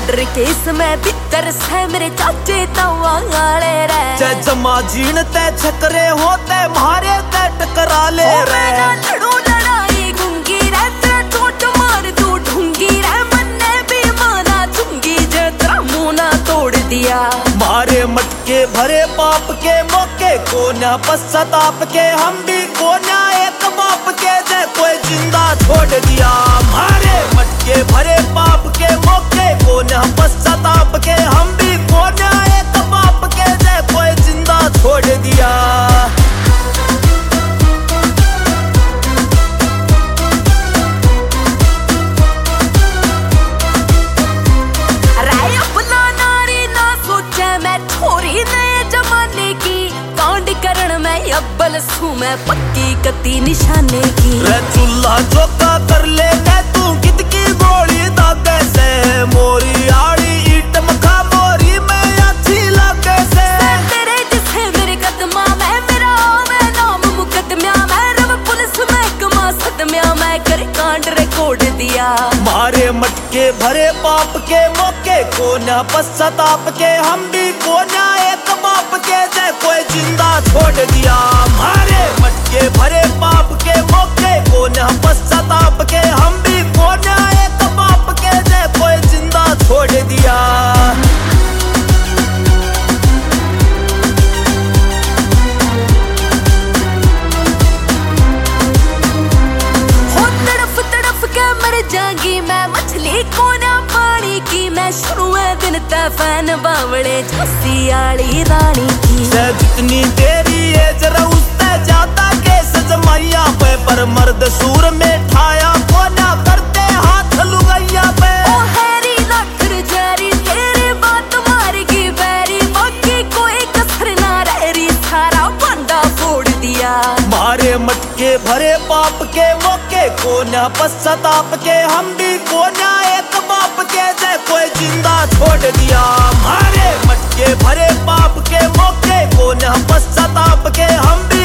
Murder case में भीतर से मेरे चाचे तवाले रे। जमा जीण ते छकरे होते मारे ते टकरा ले रे। लड़ू लड़ाई गुंगी रे तेरा चोट मार तू ढूंगी रे। मन्ने भी माना चुंगी जे तेरा मुंह ना तोड़ दिया। मारे मटके भरे पाप के मौके को ना पश्चाताप के हम भी को ना एक बाप के जे कोई जिंदा छोड़ दिया। मारे मटके भरे पाप के मौके को ना पश्चाताप के हम भी को ना एक बाप के जे कोई जिंदा छोड़ दिया। अब्बल सू मैं पक्की कती निशाने की। चूल्हा चौका कर ले तू कित की गोली दागे से। मोरी आड़ी ईट मखा मोरी में अच्छी लागे से। तेरे जिसे मेरे कदमा में मेरा मैं नाम मुकदमा में रब पुलिस महकमा सदम्या मैं कर कांड रिकॉर्ड दिया। मारे मटके भरे पाप के मौके को ना पश्चाताप के हम भी को ना एक बाप के जे कोई जिंदा छोड़ दिया। मारे मटके भरे पाप के मौके को ना पश्चाताप के हम भी को ना एक बाप के जे कोई जिंदा छोड़ दिया। तड़फ तड़फ के मर जागी मैं मछली को ना पानी की। मैं शुरू दिन तफैन बावड़े झांसी आली रानी की। जितनी तेरी एज उससे ज्यादा केस जमाइया पे पर मर्द सूर में ठाया को ना करते हाथ लुगाइया पे। ओ हैरी लाखर जरी तेरे बात मारेगी बैरी। बाकी कोई कसर ना रही सारा बंदा फोड़ दिया। मारे मटके भरे पाप के मौके को ना पश्चाताप के हम भी को ना एक बाप के जे कोई जिंदा छोड़ दिया। मारे मटके भरे पाप के मौके को ना पश्चाताप के हम भी